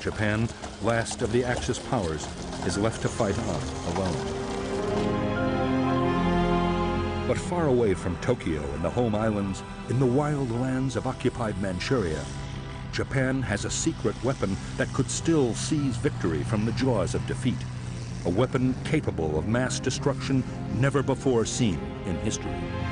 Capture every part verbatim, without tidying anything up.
Japan, last of the Axis powers, is left to fight on alone. But far away from Tokyo and the home islands, in the wild lands of occupied Manchuria, Japan has a secret weapon that could still seize victory from the jaws of defeat. A weapon capable of mass destruction never before seen in history.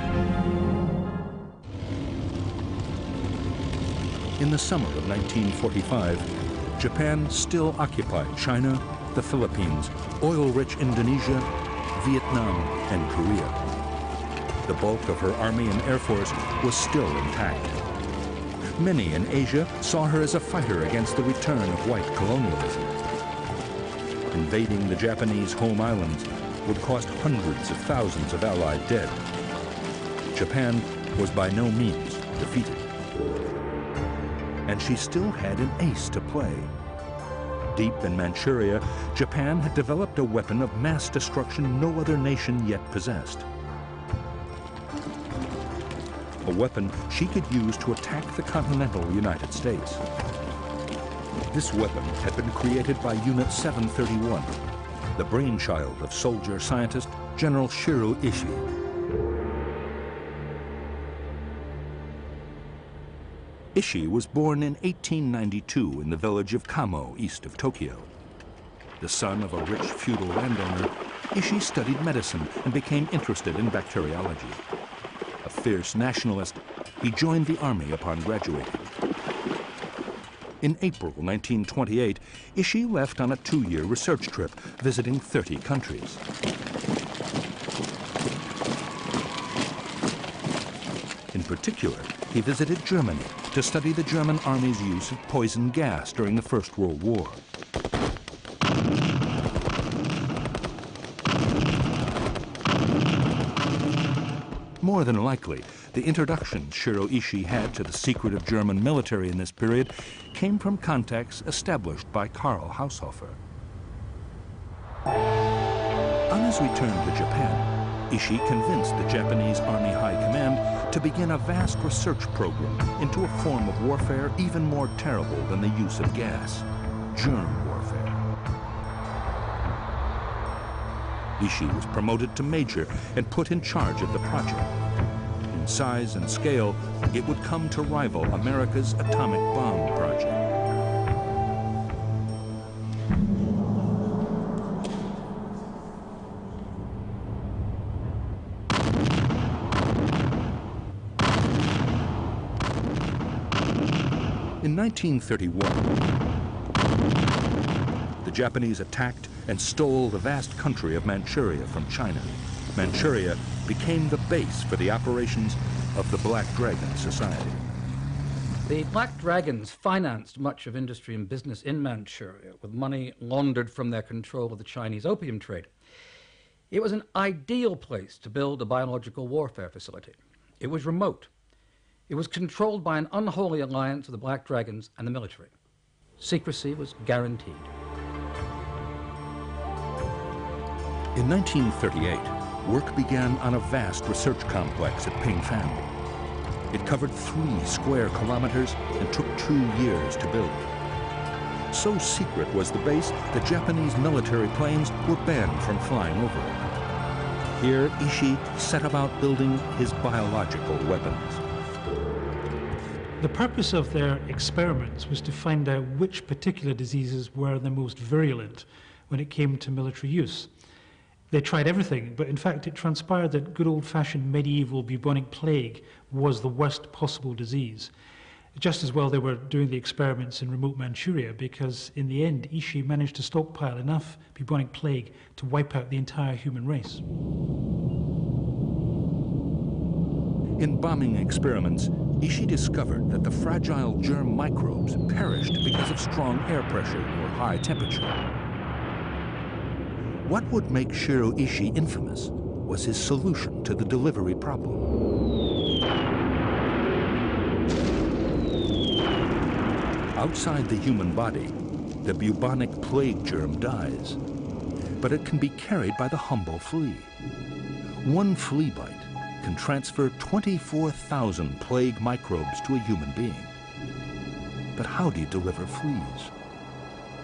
In the summer of nineteen forty-five, Japan still occupied China, the Philippines, oil-rich Indonesia, Vietnam, and Korea. The bulk of her army and air force was still intact. Many in Asia saw her as a fighter against the return of white colonialism. Invading the Japanese home islands would cost hundreds of thousands of Allied dead. Japan was by no means defeated. And she still had an ace to play. Deep in Manchuria, Japan had developed a weapon of mass destruction no other nation yet possessed. A weapon she could use to attack the continental United States. This weapon had been created by Unit seven thirty-one, the brainchild of soldier-scientist General Shiro Ishii. Ishii was born in eighteen ninety-two in the village of Kamo, east of Tokyo. The son of a rich feudal landowner, Ishii studied medicine and became interested in bacteriology. A fierce nationalist, he joined the army upon graduating. In April nineteen twenty-eight, Ishii left on a two-year research trip, visiting thirty countries. In particular, he visited Germany to study the German army's use of poison gas during the First World War. More than likely, the introduction Shiro Ishii had to the secretive German military in this period came from contacts established by Karl Haushofer. On his return to Japan, Ishii convinced the Japanese Army High Command to begin a vast research program into a form of warfare even more terrible than the use of gas: germ warfare. Ishii was promoted to major and put in charge of the project. In size and scale, it would come to rival America's atomic bomb project. In nineteen thirty-one, the Japanese attacked and stole the vast country of Manchuria from China. Manchuria became the base for the operations of the Black Dragon Society. The Black Dragons financed much of industry and business in Manchuria with money laundered from their control of the Chinese opium trade. It was an ideal place to build a biological warfare facility. It was remote. It was controlled by an unholy alliance of the Black Dragons and the military. Secrecy was guaranteed. In nineteen thirty-eight, work began on a vast research complex at Pingfan. It covered three square kilometers and took two years to build. So secret was the base that Japanese military planes were banned from flying over it. Here, Ishii set about building his biological weapons. The purpose of their experiments was to find out which particular diseases were the most virulent when it came to military use. They tried everything, but in fact it transpired that good old-fashioned medieval bubonic plague was the worst possible disease. Just as well they were doing the experiments in remote Manchuria, because in the end Ishii managed to stockpile enough bubonic plague to wipe out the entire human race. In bombing experiments, Ishii discovered that the fragile germ microbes perished because of strong air pressure or high temperature. What would make Shiro Ishii infamous was his solution to the delivery problem. Outside the human body, the bubonic plague germ dies, but it can be carried by the humble flea. One flea bite can transfer twenty-four thousand plague microbes to a human being. But how do you deliver fleas?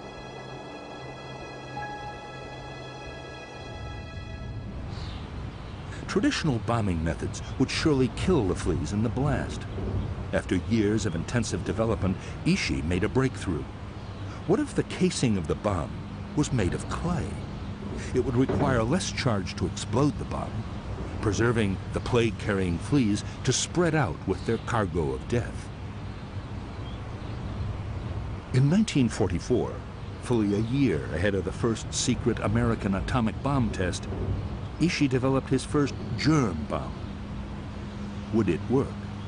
Traditional bombing methods would surely kill the fleas in the blast. After years of intensive development, Ishii made a breakthrough. What if the casing of the bomb was made of clay? It would require less charge to explode the bomb, preserving the plague-carrying fleas to spread out with their cargo of death. In nineteen forty-four, fully a year ahead of the first secret American atomic bomb test, Ishii developed his first germ bomb. Would it work?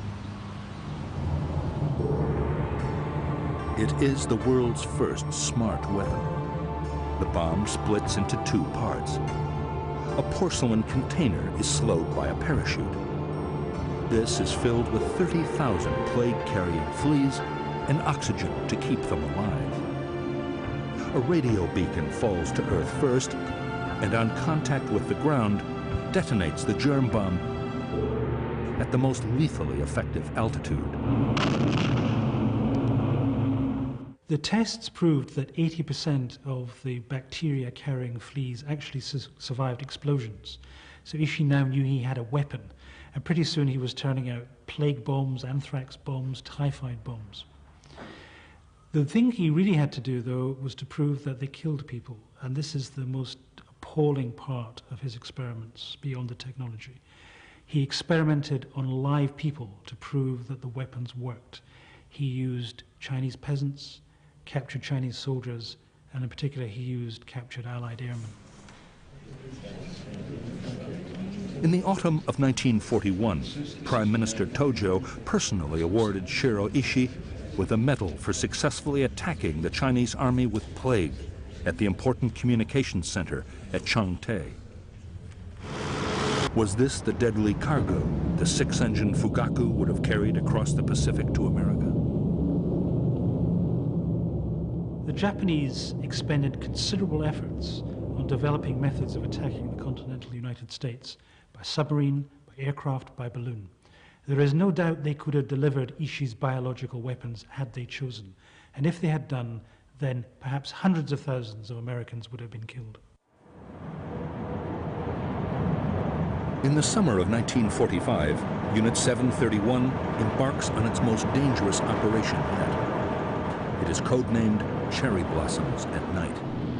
It is the world's first smart weapon. The bomb splits into two parts. A porcelain container is slowed by a parachute. This is filled with thirty thousand plague-carrying fleas and oxygen to keep them alive. A radio beacon falls to Earth first, and on contact with the ground, detonates the germ bomb at the most lethally effective altitude. The tests proved that eighty percent of the bacteria-carrying fleas actually su survived explosions. So Ishii now knew he had a weapon, and pretty soon he was turning out plague bombs, anthrax bombs, typhoid bombs. The thing he really had to do, though, was to prove that they killed people, and this is the most appalling part of his experiments beyond the technology. He experimented on live people to prove that the weapons worked. He used Chinese peasants, captured Chinese soldiers, and in particular he used captured Allied airmen. In the autumn of nineteen forty-one, Prime Minister Tojo personally awarded Shiro Ishii with a medal for successfully attacking the Chinese army with plague at the important communications center at Changte. Was this the deadly cargo the six-engine Fugaku would have carried across the Pacific to America? The Japanese expended considerable efforts on developing methods of attacking the continental United States by submarine, by aircraft, by balloon. There is no doubt they could have delivered Ishii's biological weapons had they chosen. And if they had done, then perhaps hundreds of thousands of Americans would have been killed. In the summer of nineteen forty-five, Unit seven thirty-one embarks on its most dangerous operation yet. It is codenamed Cherry Blossoms at Night.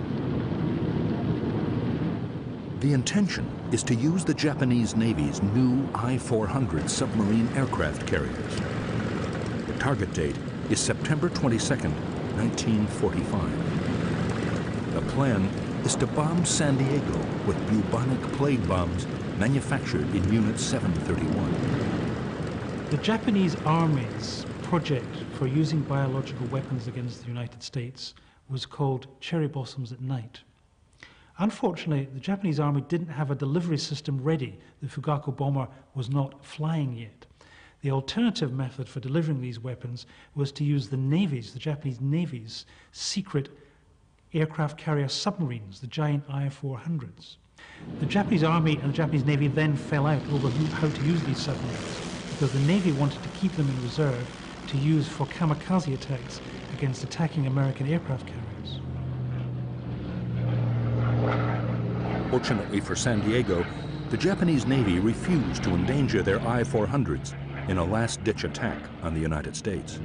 The intention is to use the Japanese Navy's new I four hundred submarine aircraft carriers. The target date is September twenty-second, nineteen forty-five. The plan is to bomb San Diego with bubonic plague bombs manufactured in Unit seven thirty-one. The Japanese Army's project for using biological weapons against the United States was called Cherry Blossoms at Night. Unfortunately, the Japanese Army didn't have a delivery system ready. The Fugaku bomber was not flying yet. The alternative method for delivering these weapons was to use the Navy's, the Japanese Navy's, secret aircraft carrier submarines, the giant I four hundreds. The Japanese Army and the Japanese Navy then fell out over who, how to use these submarines, because the Navy wanted to keep them in reserve to use for kamikaze attacks against attacking American aircraft carriers. Fortunately for San Diego, the Japanese Navy refused to endanger their I four hundreds in a last-ditch attack on the United States.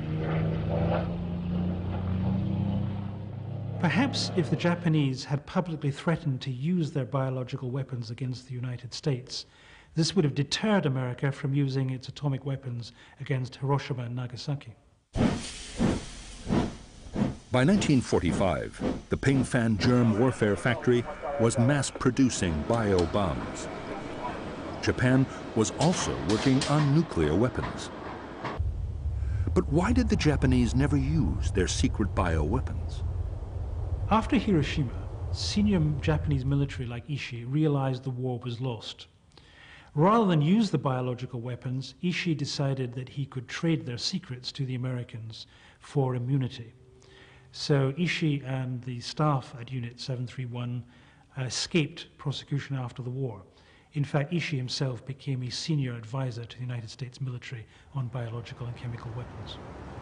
Perhaps if the Japanese had publicly threatened to use their biological weapons against the United States, this would have deterred America from using its atomic weapons against Hiroshima and Nagasaki. By nineteen forty-five, the Pingfan Germ Warfare Factory was mass-producing bio-bombs. Japan was also working on nuclear weapons. But why did the Japanese never use their secret bioweapons? After Hiroshima, senior Japanese military like Ishii realized the war was lost. Rather than use the biological weapons, Ishii decided that he could trade their secrets to the Americans for immunity. So Ishii and the staff at Unit seven thirty-one uh, escaped prosecution after the war. In fact, Ishii himself became a senior advisor to the United States military on biological and chemical weapons.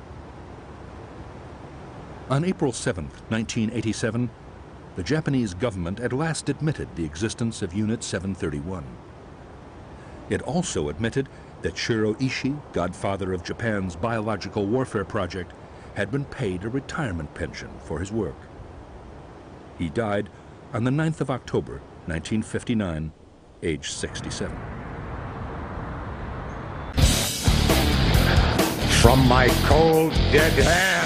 On April seventh, nineteen eighty-seven, the Japanese government at last admitted the existence of Unit seven thirty-one. It also admitted that Shiro Ishii, godfather of Japan's biological warfare project, had been paid a retirement pension for his work. He died on the ninth of October, nineteen fifty-nine, age sixty-seven. From my cold, dead hand.